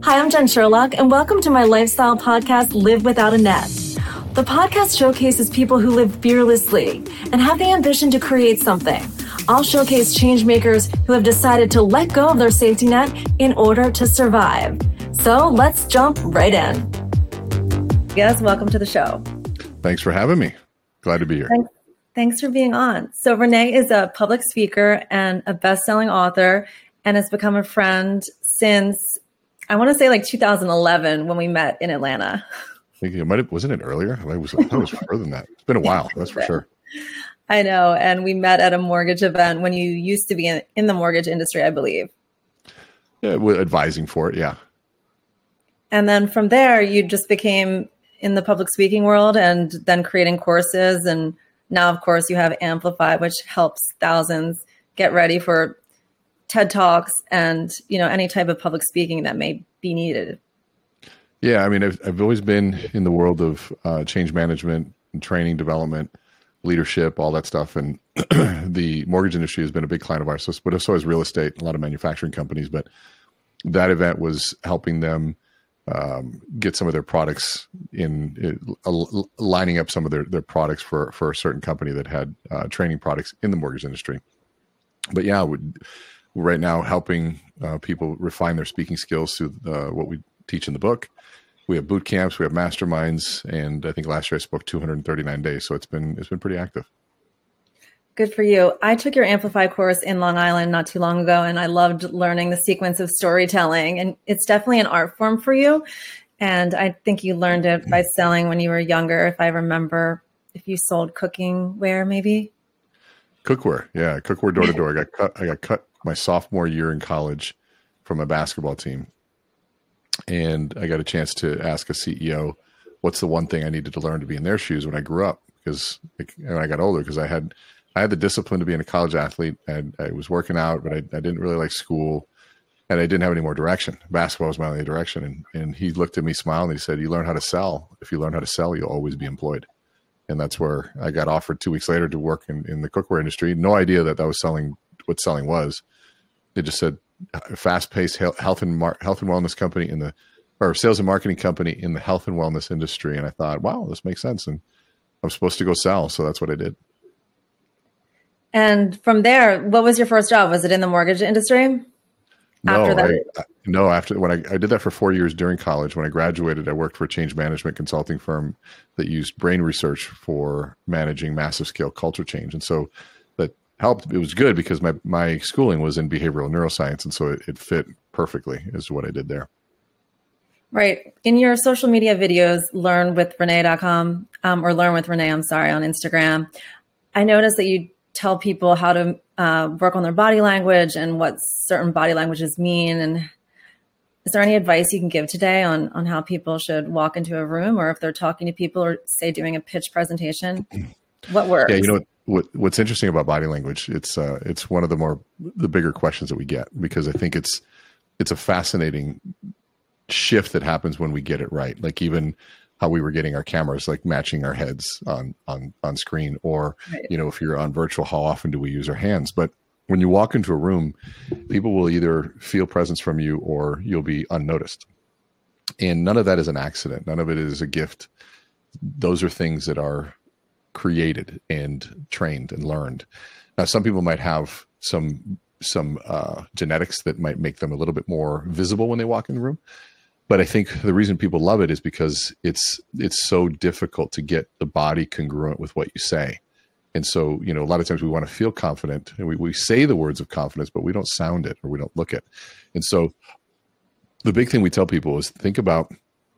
Hi, I'm Jen Sherlock, and welcome to my lifestyle podcast, Live Without a Net. The podcast showcases people who live fearlessly and have the ambition to create something. I'll showcase change makers who have decided to let go of their safety net in order to survive. So let's jump right in. Yes, welcome to the show. Thanks for having me. Glad to be here. Thanks for being on. So Renee is a public speaker and a best-selling author and has become a friend since, I want to say like 2011 when we met in Atlanta. I think wasn't it earlier? I thought it was further than that. It's been a while, that's for sure. I know. And we met at a mortgage event when you used to be in the mortgage industry, I believe. Yeah, we're advising for it, yeah. And then from there, you just became in the public speaking world and then creating courses. And now, of course, you have Amplify, which helps thousands get ready for TED Talks and, any type of public speaking that may be needed. Yeah, I mean, I've always been in the world of change management and training, development, leadership, all that stuff. And the mortgage industry has been a big client of ours. But so is real estate, a lot of manufacturing companies. But that event was helping them get some of their products lining up some of their products for a certain company that had training products in the mortgage industry. But yeah, right now helping people refine their speaking skills through what we teach in the book. We have boot camps, we have masterminds, and I think last year I spoke 239 days. So it's been pretty active. Good for you. I took your Amplify course in Long Island not too long ago, and I loved learning the sequence of storytelling. And it's definitely an art form for you. And I think you learned it by selling when you were younger, if I remember, if you sold cooking ware, maybe. Cookware, yeah, cookware door to door. I got cut my sophomore year in college from a basketball team. And I got a chance to ask a CEO, what's the one thing I needed to learn to be in their shoes when I grew up? Because when I got older, because I had the discipline to be a college athlete, and I was working out, but I didn't really like school, and I didn't have any more direction. Basketball was my only direction. And he looked at me, smiled, and he said, you learn how to sell. If you learn how to sell, you'll always be employed. And that's where I got offered 2 weeks later to work in the cookware industry. No idea that was selling, what selling was. It just said, fast-paced health and wellness company or sales and marketing company in the health and wellness industry. And I thought, wow, this makes sense. And I'm supposed to go sell. So that's what I did. And from there, what was your first job? Was it in the mortgage industry? After when I did that for 4 years during college. When I graduated, I worked for a change management consulting firm that used brain research for managing massive scale culture change. And so that helped. It was good because my schooling was in behavioral neuroscience. And so it fit perfectly is what I did there. Right. In your social media videos, learnwithrenee.com or learn with Renee, on Instagram, I noticed that you tell people how to work on their body language and what certain body languages mean. And is there any advice you can give today on how people should walk into a room, or if they're talking to people or say doing a pitch presentation? What works? Yeah, what's interesting about body language, it's one of the bigger questions that we get, because I think it's a fascinating shift that happens when we get it right. Like even how we were getting our cameras, like matching our heads on screen, or, right. If you're on virtual, how often do we use our hands? But when you walk into a room, people will either feel presence from you or you'll be unnoticed. And none of that is an accident. None of it is a gift. Those are things that are created and trained and learned. Now, some people might have some genetics that might make them a little bit more visible when they walk in the room. But I think the reason people love it is because it's so difficult to get the body congruent with what you say. And so, a lot of times we want to feel confident, and we say the words of confidence, but we don't sound it or we don't look it. And so the big thing we tell people is think about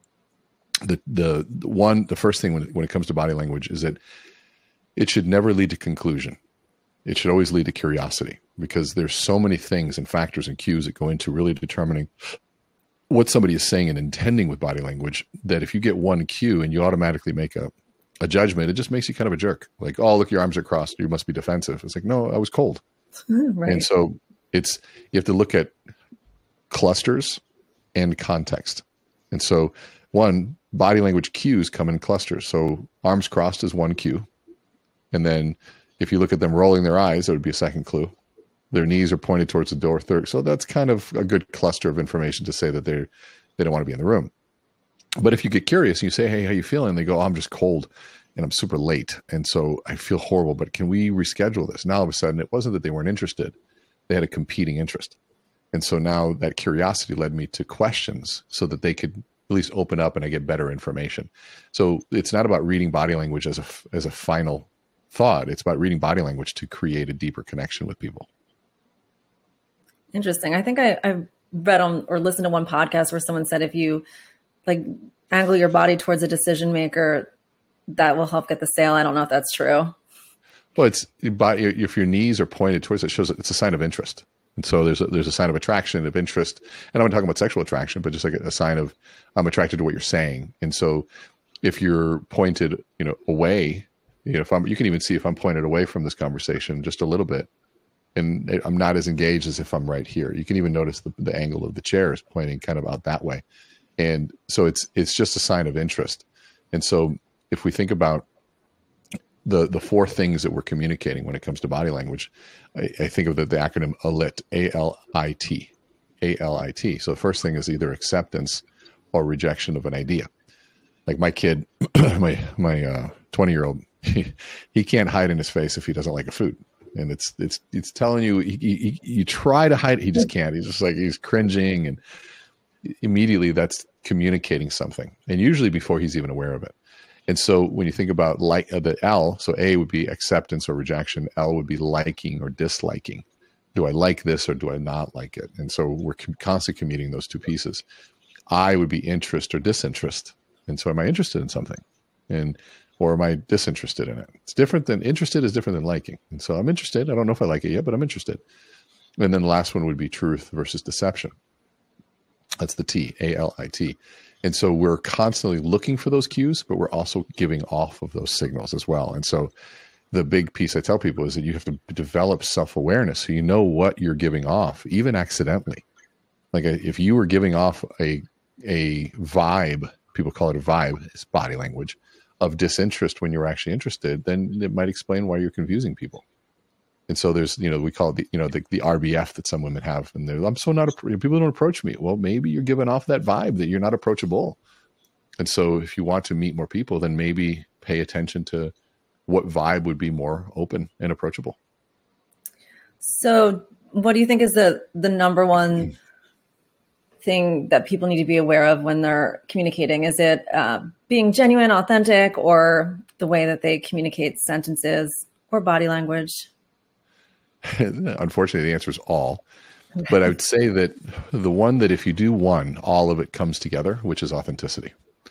the first thing when it comes to body language is that it should never lead to conclusion. It should always lead to curiosity, because there's so many things and factors and cues that go into really determining what somebody is saying and intending with body language, that if you get one cue and you automatically make a judgment, it just makes you kind of a jerk. Like, oh, look, your arms are crossed, you must be defensive. It's like, no, I was cold. Right. And so you have to look at clusters and context. And so body language cues come in clusters. So arms crossed is one cue. And then if you look at them rolling their eyes, that would be a second clue. Their knees are pointed towards the door, third. So that's kind of a good cluster of information to say that They don't want to be in the room. But if you get curious and you say, hey, how you feeling? They go, oh, I'm just cold and I'm super late. And so I feel horrible, but can we reschedule this? Now all of a sudden it wasn't that they weren't interested. They had a competing interest. And so now that curiosity led me to questions so that they could at least open up and I get better information. So it's not about reading body language as a final thought. It's about reading body language to create a deeper connection with people. Interesting. I think I read on or listened to one podcast where someone said if you like angle your body towards a decision maker, that will help get the sale. I don't know if that's true. Well, it's if your knees are pointed towards it, shows it's a sign of interest. And so there's a sign of attraction, of interest. And I'm not talking about sexual attraction, but just like a sign of I'm attracted to what you're saying. And so if you're pointed, away, you can even see if I'm pointed away from this conversation just a little bit, and I'm not as engaged as if I'm right here. You can even notice the angle of the chair is pointing kind of out that way. And so it's just a sign of interest. And so if we think about the four things that we're communicating when it comes to body language, I think of the acronym ALIT, A-L-I-T, A-L-I-T. So the first thing is either acceptance or rejection of an idea. Like my kid, my 20-year-old, he can't hide in his face if he doesn't like a food. And it's telling you, you try to hide it, he just can't. He's just like, he's cringing, and immediately that's communicating something. And usually before he's even aware of it. And so when you think about the L, so A would be acceptance or rejection. L would be liking or disliking. Do I like this or do I not like it? And so we're constantly communicating those two pieces. I would be interest or disinterest. And so am I interested in something? Or am I disinterested in it? It's different than interested is different than liking. And so I'm interested. I don't know if I like it yet, but I'm interested. And then the last one would be truth versus deception. That's the T, A-L-I-T. And so we're constantly looking for those cues, but we're also giving off of those signals as well. And so the big piece I tell people is that you have to develop self-awareness so you know what you're giving off, even accidentally. Like if you were giving off a vibe, people call it a vibe, it's body language, of disinterest when you're actually interested, then it might explain why you're confusing people. And so there's, we call it the RBF that some women have, and I'm so not, people don't approach me. Well, maybe you're giving off that vibe that you're not approachable. And so if you want to meet more people, then maybe pay attention to what vibe would be more open and approachable. So what do you think is the number one thing that people need to be aware of when they're communicating? Is it being genuine, authentic, or the way that they communicate sentences or body language? Unfortunately, the answer is all. Okay. But I would say that the one that if you do one, all of it comes together, which is authenticity.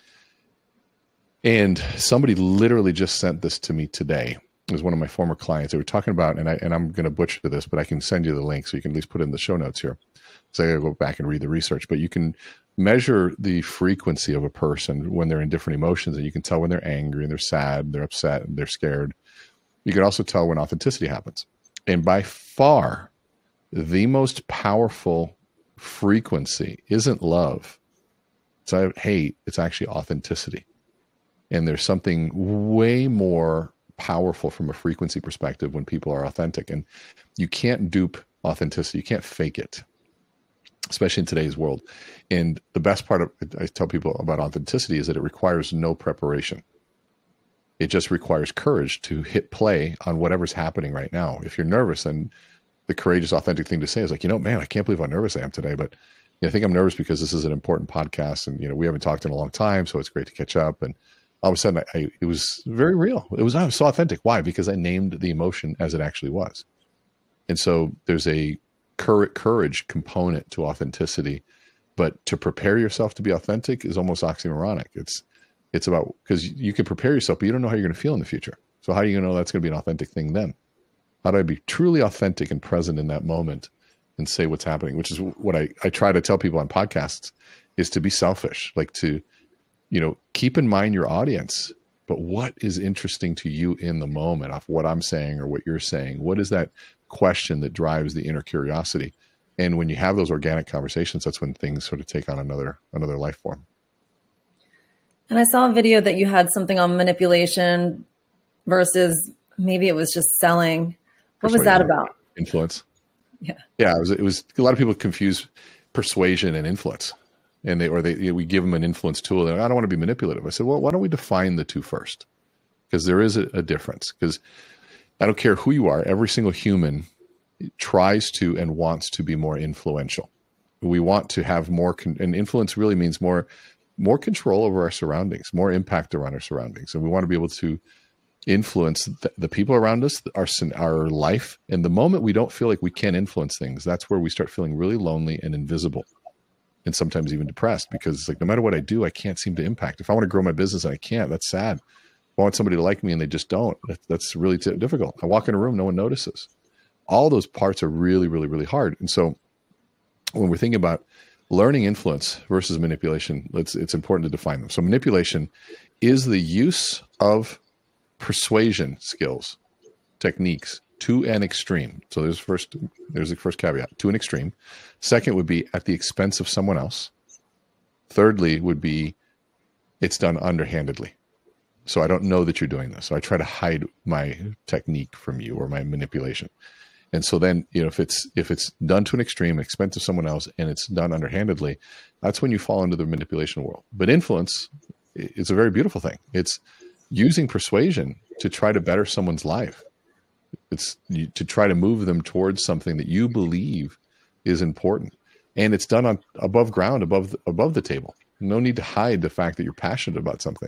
And somebody literally just sent this to me today. It was one of my former clients. They were talking about, and I'm going to butcher this, but I can send you the link so you can at least put it in the show notes here. So I got to go back and read the research. But you can measure the frequency of a person when they're in different emotions, and you can tell when they're angry and they're sad, they're upset, and they're scared. You can also tell when authenticity happens. And by far, the most powerful frequency isn't love. It's not hate. It's actually authenticity. And there's something way more powerful from a frequency perspective when people are authentic. And you can't dupe authenticity. You can't fake it, especially in today's world. And the best part of I tell people about authenticity is that it requires no preparation. It just requires courage to hit play on whatever's happening right now. If you're nervous, then the courageous, authentic thing to say is like, man, I can't believe how nervous I am today. But I think I'm nervous because this is an important podcast, and we haven't talked in a long time, so it's great to catch up. And all of a sudden, it was very real. I was so authentic. Why? Because I named the emotion as it actually was. And so there's a courage component to authenticity, but to prepare yourself to be authentic is almost oxymoronic. It's about, because you can prepare yourself, but you don't know how you're going to feel in the future. So how are you going to know that's going to be an authentic thing then? How do I be truly authentic and present in that moment and say what's happening? Which is what I try to tell people on podcasts, is to be selfish, like to, keep in mind your audience, but what is interesting to you in the moment of what I'm saying or what you're saying? What is that question that drives the inner curiosity? And when you have those organic conversations, that's when things sort of take on another life form. And I saw a video that you had something on manipulation versus maybe it was just selling. What was that about? Influence. Yeah. Yeah. It was a lot of people confuse persuasion and influence. and we give them an influence tool. And I don't want to be manipulative. I said, well, why don't we define the two first? Because there is a difference. Because I don't care who you are, every single human tries to and wants to be more influential. We want to have more, and influence really means more control over our surroundings, more impact around our surroundings. And we want to be able to influence the people around us, our life. And the moment we don't feel like we can influence things, that's where we start feeling really lonely and invisible, and sometimes even depressed, because it's like, no matter what I do, I can't seem to impact. If I want to grow my business and I can't, that's sad. If I want somebody to like me and they just don't, that's really difficult. I walk in a room, no one notices. All those parts are really, really, really hard. And so when we're thinking about learning influence versus manipulation, it's important to define them. So manipulation is the use of persuasion skills, techniques to an extreme. So there's the first caveat, to an extreme. Second would be at the expense of someone else. Thirdly would be it's done underhandedly. So I don't know that you're doing this. So I try to hide my technique from you or my manipulation. And so then, if it's done to an extreme, expense of someone else, and it's done underhandedly, that's when you fall into the manipulation world. But influence is a very beautiful thing. It's using persuasion to try to better someone's life. It's to try to move them towards something that you believe is important. And it's done above ground, above the table. No need to hide the fact that you're passionate about something.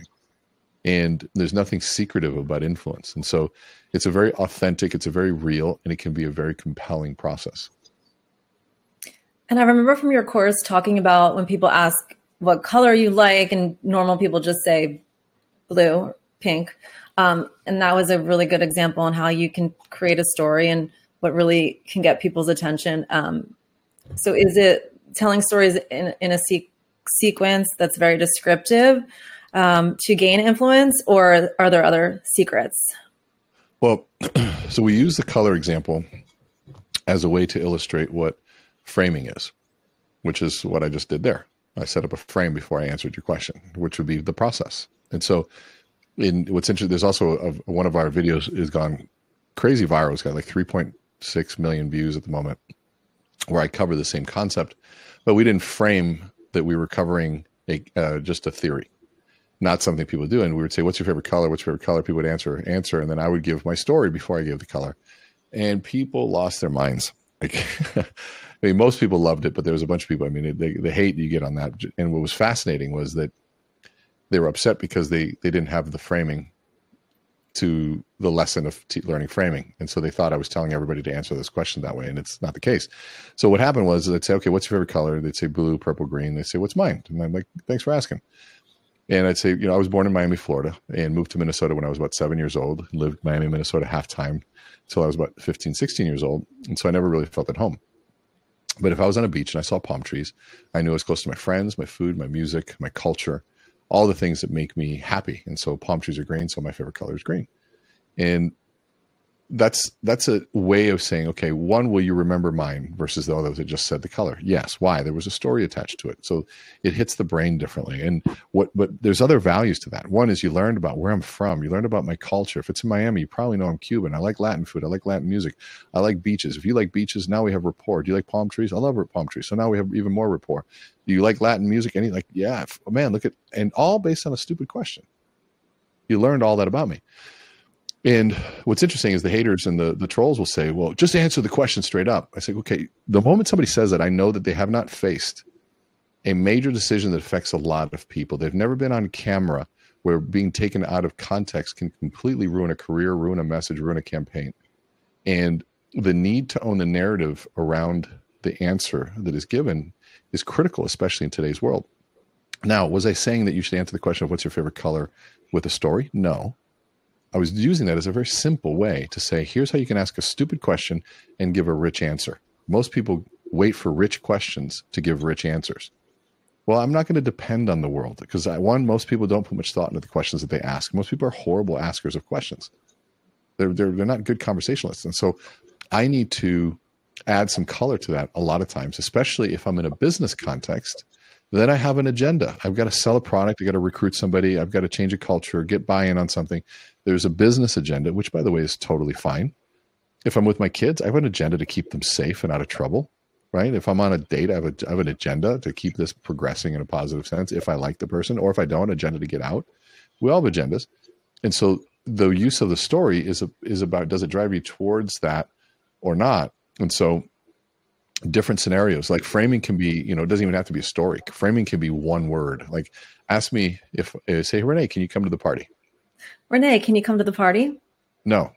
And there's nothing secretive about influence. And so it's a very authentic, it's a very real, and it can be a very compelling process. And I remember from your course talking about when people ask what color you like, and normal people just say blue or pink. And that was a really good example on how you can create a story and what really can get people's attention. So is it telling stories in a sequence that's very descriptive to gain influence, or are there other secrets? Well, so we use the color example as a way to illustrate what framing is, which is what I just did there. I set up a frame before I answered your question, which would be the process. And so what's interesting, there's also one of our videos has gone crazy viral. It's got like 3.6 million views at the moment, where I cover the same concept, but we didn't frame that we were covering just a theory, not something people do. And we would say, what's your favorite color? What's your favorite color? People would answer. And then I would give my story before I gave the color. And people lost their minds. Like, I mean, most people loved it, but there was a bunch of people, I mean, the hate you get on that. And what was fascinating was that they were upset because they didn't have the framing to the lesson of learning framing. And so they thought I was telling everybody to answer this question that way. And it's not the case. So what happened was they'd say, okay, what's your favorite color? They'd say blue, purple, green. They'd say, what's mine? And I'm like, thanks for asking. And I'd say, I was born in Miami, Florida, and moved to Minnesota when I was about 7 years old, lived Miami, Minnesota half time until I was about 15, 16 years old. And so I never really felt at home. But if I was on a beach and I saw palm trees, I knew I was close to my friends, my food, my music, my culture, all the things that make me happy. And so palm trees are green, so my favorite color is green. And that's a way of saying, okay, one, will you remember mine versus the others that just said the color? Yes. Why? There was a story attached to it. So it hits the brain differently. And but there's other values to that. One is you learned about where I'm from. You learned about my culture. If it's in Miami, you probably know I'm Cuban. I like Latin food. I like Latin music. I like beaches. If you like beaches, now we have rapport. Do you like palm trees? I love palm trees. So now we have even more rapport. Do you like Latin music? Yeah, man, and all based on a stupid question. You learned all that about me. And what's interesting is the haters and the trolls will say, well, just answer the question straight up. I say, okay, the moment somebody says that, I know that they have not faced a major decision that affects a lot of people. They've never been on camera where being taken out of context can completely ruin a career, ruin a message, ruin a campaign. And the need to own the narrative around the answer that is given is critical, especially in today's world. Now, was I saying that you should answer the question of what's your favorite color with a story? No. I was using that as a very simple way to say, here's how you can ask a stupid question and give a rich answer. Most people wait for rich questions to give rich answers. Well, I'm not going to depend on the world because most people don't put much thought into the questions that they ask. Most people are horrible askers of questions. They're not good conversationalists. And so I need to add some color to that a lot of times, especially if I'm in a business context. Then I have an agenda. I've got to sell a product. I've got to recruit somebody. I've got to change a culture, get buy-in on something. There's a business agenda, which, by the way, is totally fine. If I'm with my kids, I have an agenda to keep them safe and out of trouble, right? If I'm on a date, I have an agenda to keep this progressing in a positive sense. If I like the person, or if I don't, agenda to get out. We all have agendas. And so the use of the story is about, does it drive you towards that or not? And so different scenarios, like framing can be, it doesn't even have to be a story. Framing can be one word. Like, ask me say, Renee, can you come to the party? Renee, can you come to the party? No.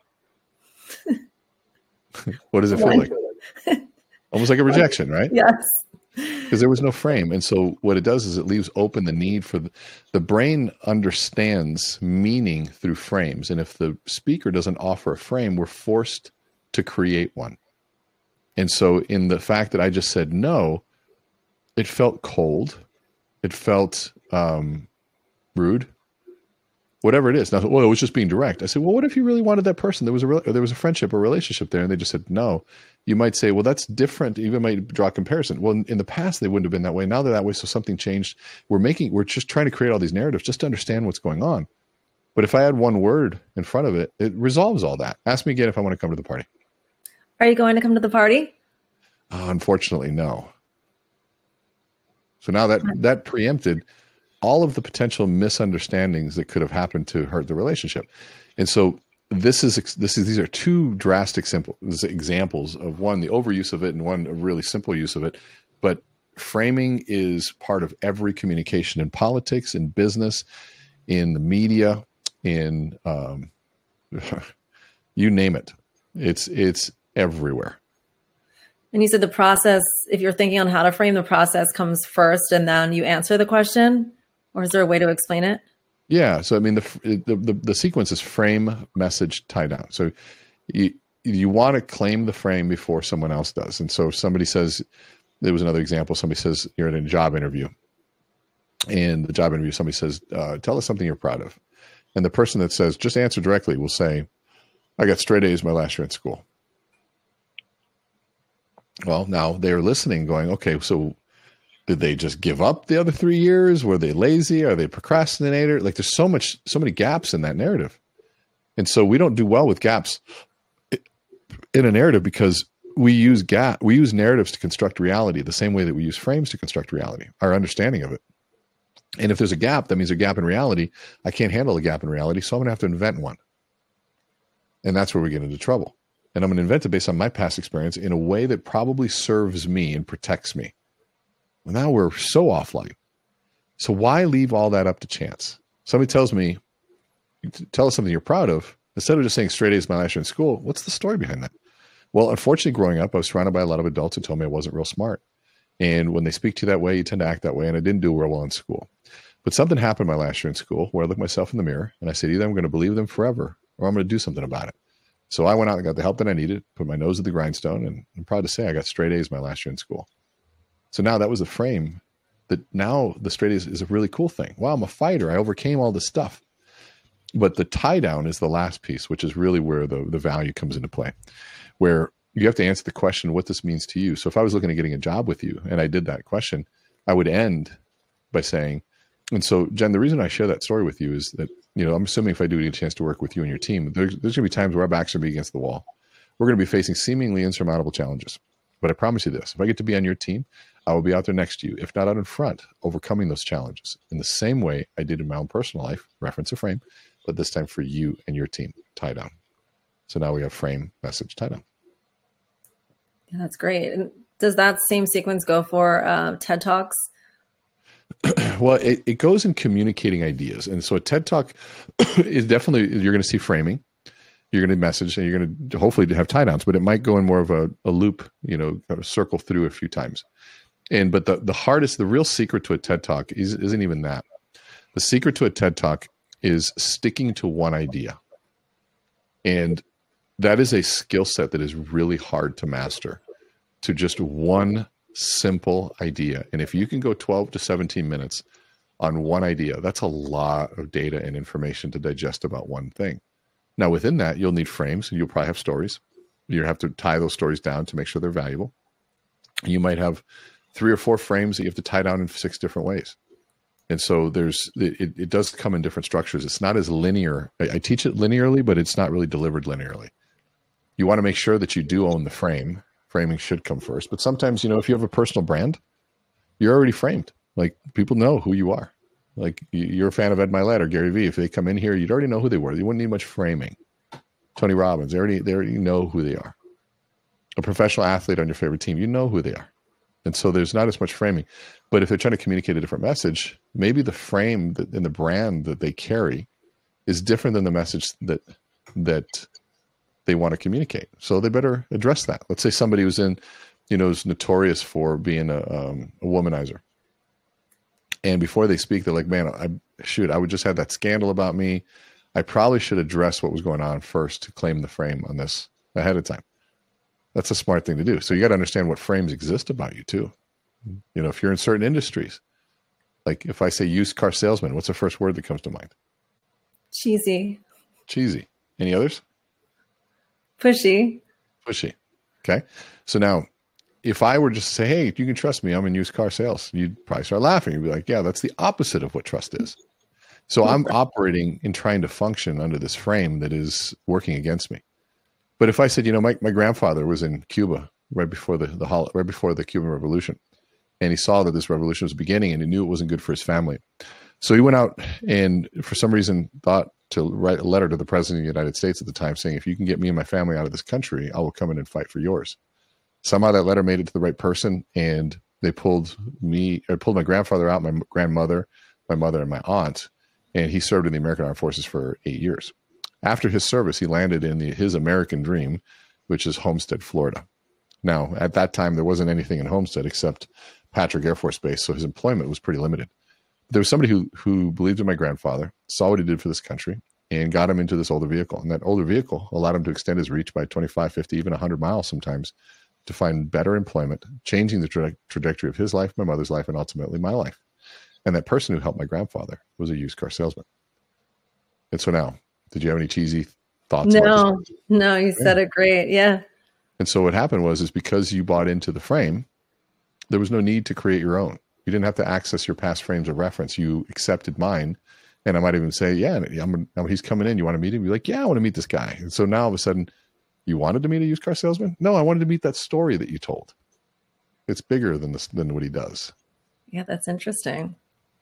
What does it feel like? Almost like a rejection, right? Yes. Because there was no frame. And so what it does is it leaves open the need for the brain understands meaning through frames. And if the speaker doesn't offer a frame, we're forced to create one. And so in the fact that I just said no, it felt cold. It felt rude. Whatever it is. Now, well, it was just being direct. I said, well, what if you really wanted that person? There was a friendship or relationship there, and they just said no. You might say, well, that's different. You even might draw a comparison. Well, in the past, they wouldn't have been that way. Now they're that way, so something changed. We're just trying to create all these narratives just to understand what's going on. But if I add one word in front of it, it resolves all that. Ask me again if I want to come to the party. Are you going to come to the party? Unfortunately, no. So now that preempted all of the potential misunderstandings that could have happened to hurt the relationship. And so these are two drastic examples of one, the overuse of it, and one, a really simple use of it. But framing is part of every communication in politics, in business, in the media, in you name it. It's everywhere. And you said the process, if you're thinking on how to frame, the process comes first and then you answer the question, or is there a way to explain it? Yeah. So, I mean, the sequence is frame, message, tie down. So you want to claim the frame before someone else does. And so if somebody says, there was another example, somebody says, you're in a job interview, and the job interview, somebody says, tell us something you're proud of. And the person that says, just answer directly, will say, I got straight A's my last year in school. Well, now they're listening going, okay, so did they just give up the other 3 years? Were they lazy? Are they procrastinator? Like, there's so many gaps in that narrative. And so we don't do well with gaps in a narrative because we use narratives to construct reality the same way that we use frames to construct reality, our understanding of it. And if there's a gap, that means a gap in reality. I can't handle a gap in reality, so I'm going to have to invent one. And that's where we get into trouble. And I'm going to invent it based on my past experience in a way that probably serves me and protects me. Well, now we're so offline. So why leave all that up to chance? Somebody tells me, tell us something you're proud of. Instead of just saying straight A's my last year in school, what's the story behind that? Well, unfortunately, growing up, I was surrounded by a lot of adults who told me I wasn't real smart. And when they speak to you that way, you tend to act that way. And I didn't do real well in school. But something happened my last year in school where I looked myself in the mirror and I said, either I'm going to believe them forever or I'm going to do something about it. So I went out and got the help that I needed, put my nose to the grindstone, and I'm proud to say I got straight A's my last year in school. So now that was a frame that now the straight A's is a really cool thing. Wow, I'm a fighter. I overcame all this stuff. But the tie down is the last piece, which is really where the value comes into play, where you have to answer the question, what this means to you. So if I was looking at getting a job with you and I did that question, I would end by saying, and so Jen, the reason I share that story with you is that, I'm assuming if I do get a chance to work with you and your team, there's going to be times where our backs are going to be against the wall. We're going to be facing seemingly insurmountable challenges. But I promise you this, if I get to be on your team, I will be out there next to you, if not out in front, overcoming those challenges in the same way I did in my own personal life, reference a frame, but this time for you and your team, tie down. So now we have frame, message, tie down. Yeah, that's great. And does that same sequence go for TED Talks? Well, it goes in communicating ideas. And so a TED Talk is definitely, you're going to see framing, you're going to message, and you're going to hopefully have tie downs, but it might go in more of a loop, kind of circle through a few times. But the real secret to a TED Talk isn't even that. The secret to a TED Talk is sticking to one idea. And that is a skill set that is really hard to master, to just one simple idea. And if you can go 12 to 17 minutes on one idea, that's a lot of data and information to digest about one thing. Now, within that, you'll need frames, and you'll probably have stories. You have to tie those stories down to make sure they're valuable. You might have 3 or 4 frames that you have to tie down in 6 different ways. And so it does come in different structures. It's not as linear. I teach it linearly, but it's not really delivered linearly. You want to make sure that you do own the frame, Framing should come first. But sometimes, if you have a personal brand, you're already framed. Like, people know who you are. Like, you're a fan of Ed Mylett or Gary Vee. If they come in here, you'd already know who they were. You wouldn't need much framing. Tony Robbins, they already know who they are. A professional athlete on your favorite team, you know who they are. And so there's not as much framing. But if they're trying to communicate a different message, maybe the frame and the brand that they carry is different than the message that they want to communicate. So they better address that. Let's say somebody who's is notorious for being a womanizer. And before they speak, they're like, man, I would just have that scandal about me. I probably should address what was going on first to claim the frame on this ahead of time. That's a smart thing to do. So you got to understand what frames exist about you too. If you're in certain industries, like if I say used car salesman, what's the first word that comes to mind? Cheesy. Any others? Pushy. Okay. So now, if I were just to say, hey, you can trust me, I'm in used car sales, you'd probably start laughing. You'd be like, yeah, that's the opposite of what trust is. So I'm operating and trying to function under this frame that is working against me. But if I said, my grandfather was in Cuba right before the Cuban Revolution, and he saw that this revolution was beginning, and he knew it wasn't good for his family. So he went out and, for some reason, thought to write a letter to the president of the United States at the time saying, if you can get me and my family out of this country, I will come in and fight for yours. Somehow that letter made it to the right person, and they pulled my grandfather out, my grandmother, my mother, and my aunt, and he served in the American Armed Forces for 8 years. After his service, he landed in his American dream, which is Homestead, Florida. Now, at that time, there wasn't anything in Homestead except Patrick Air Force Base, so his employment was pretty limited. There was somebody who believed in my grandfather, saw what he did for this country, and got him into this older vehicle. And that older vehicle allowed him to extend his reach by 25, 50, even 100 miles sometimes to find better employment, changing the trajectory of his life, my mother's life, and ultimately my life. And that person who helped my grandfather was a used car salesman. And so now, did you have any cheesy thoughts? No, you said it great. Yeah. And so what happened is because you bought into the frame, there was no need to create your own. You didn't have to access your past frames of reference. You accepted mine. And I might even say, yeah, he's coming in. You want to meet him? You're like, yeah, I want to meet this guy. And so now all of a sudden, you wanted to meet a used car salesman? No, I wanted to meet that story that you told. It's bigger than what he does. Yeah, that's interesting.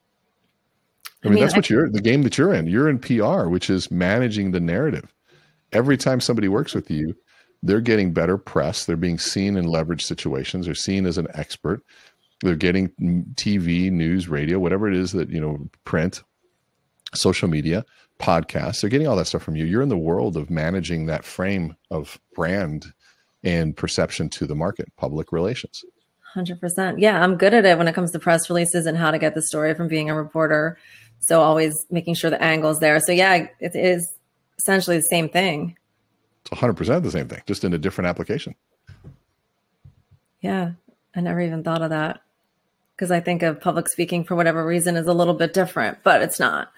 I mean, that's the game that you're in. You're in PR, which is managing the narrative. Every time somebody works with you, they're getting better press. They're being seen in leveraged situations. They're seen as an expert. They're getting TV, news, radio, whatever it is that, print, social media, podcasts. They're getting all that stuff from you. You're in the world of managing that frame of brand and perception to the market, public relations. 100%. Yeah, I'm good at it when it comes to press releases and how to get the story from being a reporter. So always making sure the angle's there. So yeah, it is essentially the same thing. It's 100% the same thing, just in a different application. Yeah, I never even thought of that, because I think of public speaking for whatever reason is a little bit different, but it's not.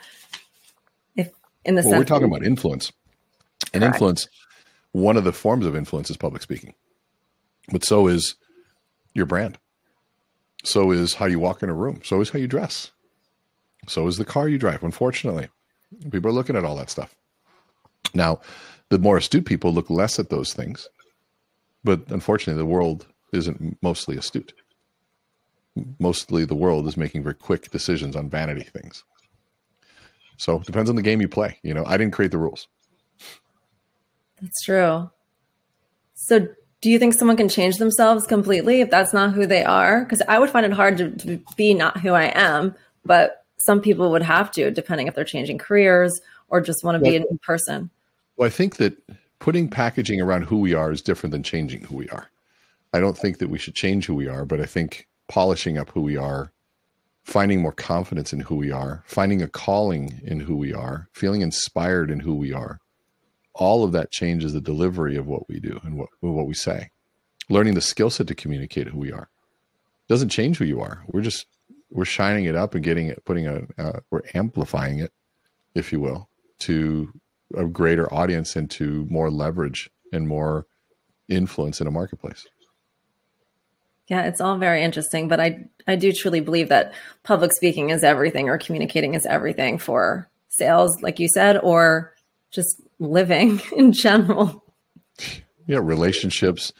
We're talking about influence. And Correct. Influence, one of the forms of influence is public speaking. But so is your brand. So is how you walk in a room. So is how you dress. So is the car you drive. Unfortunately, people are looking at all that stuff. Now, the more astute people look less at those things. But unfortunately, the world isn't mostly astute. Mostly the world is making very quick decisions on vanity things. So it depends on the game you play. I didn't create the rules. That's true. So do you think someone can change themselves completely if that's not who they are? Because I would find it hard to be not who I am, but some people would have to, depending if they're changing careers or just want to be a new person. Well, I think that putting packaging around who we are is different than changing who we are. I don't think that we should change who we are, but I think polishing up who we are, finding more confidence in who we are, finding a calling in who we are, feeling inspired in who we are, all of that changes the delivery of what we do and what we say. Learning the skill set to communicate who we are doesn't change who you are. We're shining it up and we're amplifying it, if you will, to a greater audience and to more leverage and more influence in a marketplace. Yeah, it's all very interesting, but I do truly believe that public speaking is everything, or communicating is everything for sales, like you said, or just living in general. Yeah, relationships,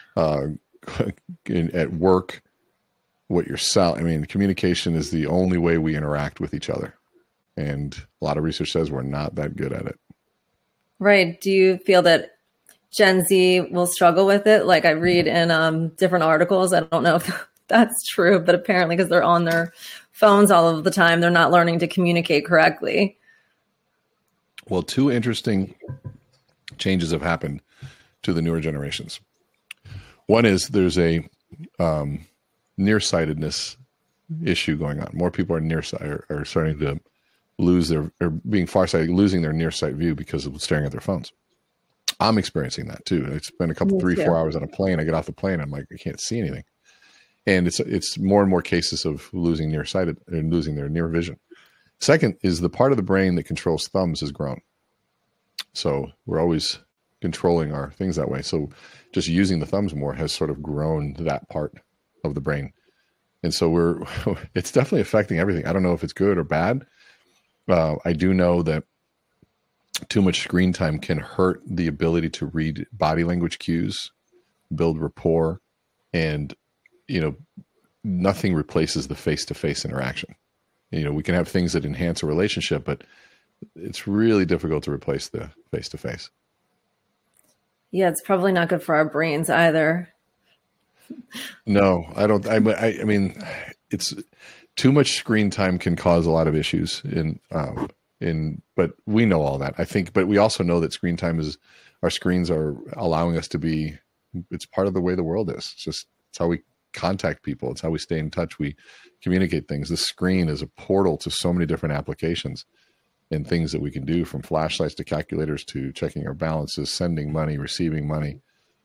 uh, at work, what you're selling. I mean, communication is the only way we interact with each other. And a lot of research says we're not that good at it. Right. Do you feel that Gen Z will struggle with it? Like I read in different articles, I don't know if that's true, but apparently because they're on their phones all of the time, they're not learning to communicate correctly. Well, two interesting changes have happened to the newer generations. One is there's a nearsightedness issue going on. More people are starting to lose their, or being farsighted, losing their near sight view because of staring at their phones. I'm experiencing that too. I spend a couple, 3-4 hours on a plane. I get off the plane. I'm like, I can't see anything. And it's more and more cases of losing nearsighted and losing their near vision. Second is the part of the brain that controls thumbs has grown. So we're always controlling our things that way. So just using the thumbs more has sort of grown that part of the brain. And so it's definitely affecting everything. I don't know if it's good or bad. I do know that too much screen time can hurt the ability to read body language cues, build rapport, and, nothing replaces the face-to-face interaction. We can have things that enhance a relationship, but it's really difficult to replace the face-to-face. Yeah, it's probably not good for our brains either. No, I don't. I mean, it's too much screen time can cause a lot of issues but we know all that, I think, but we also know that screen time our screens are allowing us to be, it's part of the way the world is. It's how we contact people. It's how we stay in touch. We communicate things. The screen is a portal to so many different applications and things that we can do, from flashlights to calculators to checking our balances, sending money, receiving money,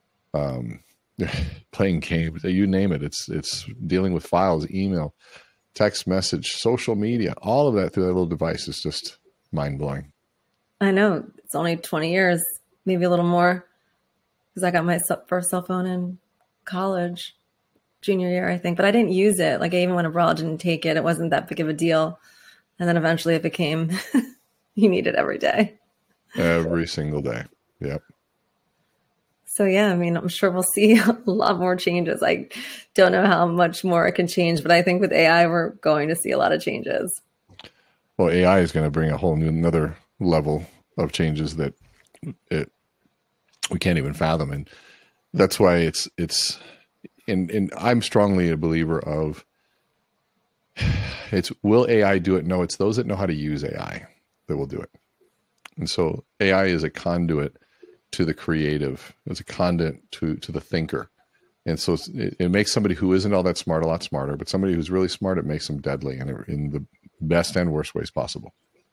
playing games, you name it. It's dealing with files, email, text message, social media, all of that through that little device is just mind-blowing. I know. It's only 20 years, maybe a little more, because I got my first cell phone in college, junior year, I think, but I didn't use it. Like I even went abroad, didn't take it. It wasn't that big of a deal. And then eventually it became, you need it every day. Every single day. Yep. So yeah, I mean, I'm sure we'll see a lot more changes. I don't know how much more it can change, but I think with AI, we're going to see a lot of changes. Well, AI is going to bring a whole new, another level of changes that we can't even fathom. And that's why and I'm strongly a believer of will AI do it? No, it's those that know how to use AI that will do it. And so AI is a conduit to the creative. It's a conduit to the thinker. And so it makes somebody who isn't all that smart a lot smarter, but somebody who's really smart, it makes them deadly in the best and worst ways possible.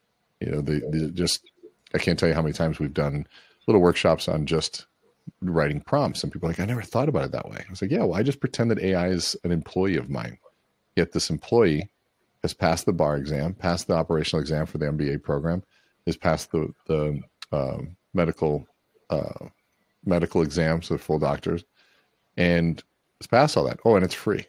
I can't tell you how many times we've done little workshops on just writing prompts, and people are like, I never thought about it that way. I was like, yeah, well, I just pretend that AI is an employee of mine. Yet this employee has passed the bar exam, passed the operational exam for the MBA program, has passed the medical exams with full doctors, and it's passed all that. Oh, and it's free.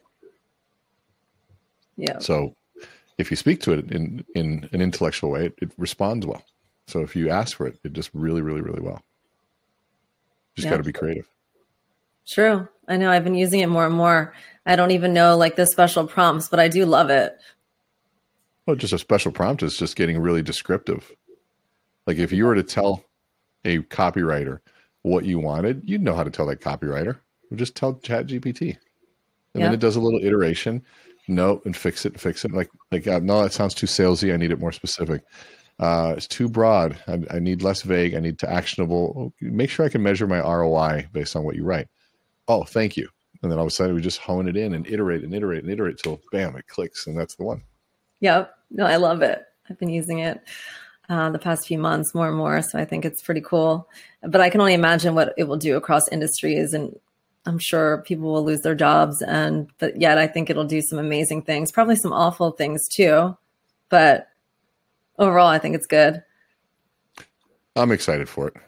Yeah. So if you speak to it in an intellectual way, it responds well. So if you ask for it, it does really, really, really well. Just got to be creative. True. I know. I've been using it more and more. I don't even know like the special prompts, but I do love it. Well, just a special prompt is just getting really descriptive. Like if you were to tell a copywriter what you wanted, you'd know how to tell that copywriter. Just tell ChatGPT. And then it does a little iteration. No, and fix it. Like no, that sounds too salesy. I need it more specific. It's too broad. I need less vague. I need to actionable. Make sure I can measure my ROI based on what you write. Oh, thank you. And then all of a sudden we just hone it in and iterate till bam, it clicks. And that's the one. Yep. No, I love it. I've been using it the past few months more and more. So I think it's pretty cool, but I can only imagine what it will do across industries, and I'm sure people will lose their jobs. But yet I think it'll do some amazing things, probably some awful things too, but overall, I think it's good. I'm excited for it.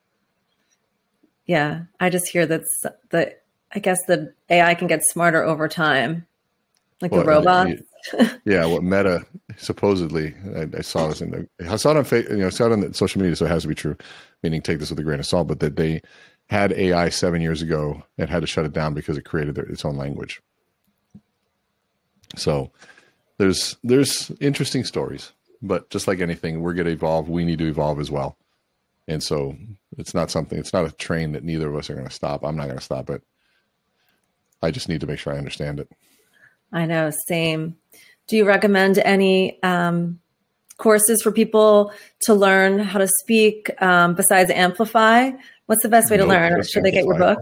Yeah. I just hear that I guess the AI can get smarter over time, like the robots. Yeah. What Meta supposedly, I saw this I saw it on Facebook, I saw it on social media, so it has to be true, meaning take this with a grain of salt, but that they had AI 7 years ago and had to shut it down because it created its own language. So there's interesting stories, but just like anything, we're going to evolve. We need to evolve as well. And so it's not a train that neither of us are going to stop. I'm not going to stop it. I just need to make sure I understand it. I know, same. Do you recommend any courses for people to learn how to speak besides Amplify? What's the best way to learn? Should they get your book?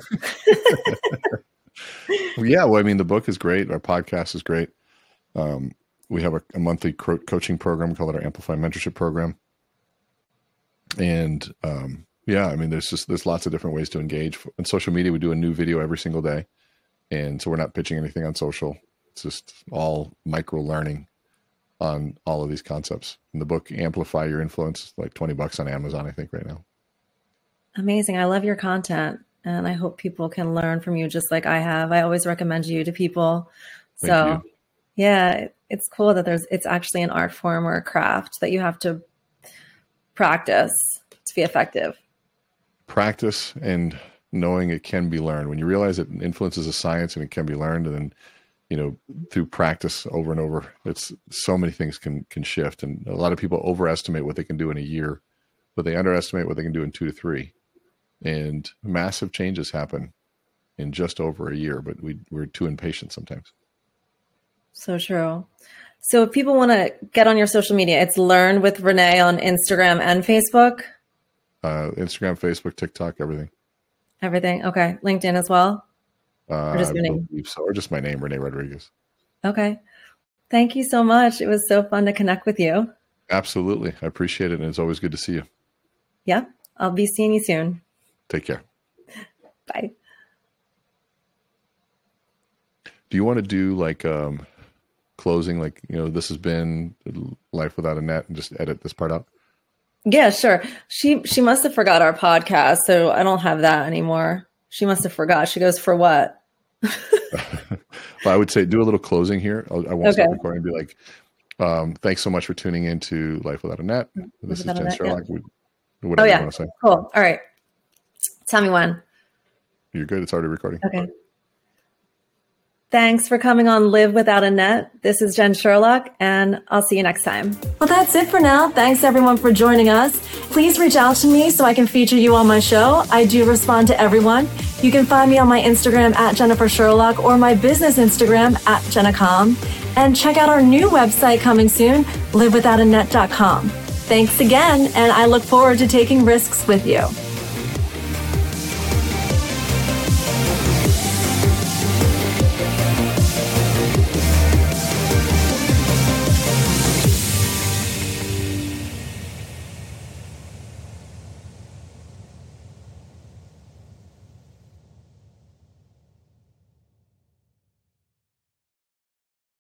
Yeah, well, I mean, the book is great. Our podcast is great. We have a monthly coaching program called our Amplify Mentorship Program. And yeah, I mean, there's lots of different ways to engage. In social media, we do a new video every single day. And so we're not pitching anything on social. It's just all micro learning on all of these concepts. In the book, Amplify Your Influence, like $20 on Amazon, I think, right now. Amazing. I love your content. And I hope people can learn from you just like I have. I always recommend you to people. So yeah, it's cool that it's actually an art form or a craft that you have to practice to be effective. Practice and knowing it can be learned. When you realize that influence is a science and it can be learned, and then, through practice over and over, it's so many things can shift. And a lot of people overestimate what they can do in a year, but they underestimate what they can do in 2 to 3. And massive changes happen in just over a year, but we're too impatient sometimes. So true. So if people want to get on your social media, it's Learn with Renee on Instagram and Facebook? Instagram, Facebook, TikTok, everything. Everything. Okay. LinkedIn as well? Or just your name? Or just my name, Renee Rodriguez. Okay. Thank you so much. It was so fun to connect with you. Absolutely. I appreciate it. And it's always good to see you. Yeah. I'll be seeing you soon. Take care. Bye. Do you want to do like closing, like, this has been Life Without a Net, and just edit this part out? Yeah, sure. She must have forgot our podcast, so I don't have that anymore. She must have forgot. She goes, for what? Well, I would say do a little closing here. I won't stop recording and be like, thanks so much for tuning in to Life Without a Net. This is Jen Sherlock. Yeah. Whatever you want to say. Cool. All right. Tell me when. You're good. It's already recording. Okay. Thanks for coming on Live Without a Net. This is Jen Sherlock, and I'll see you next time. Well, that's it for now. Thanks, everyone, for joining us. Please reach out to me so I can feature you on my show. I do respond to everyone. You can find me on my Instagram at Jennifer Sherlock or my business Instagram at JennaCom. And check out our new website coming soon, livewithoutanet.com. Thanks again, and I look forward to taking risks with you.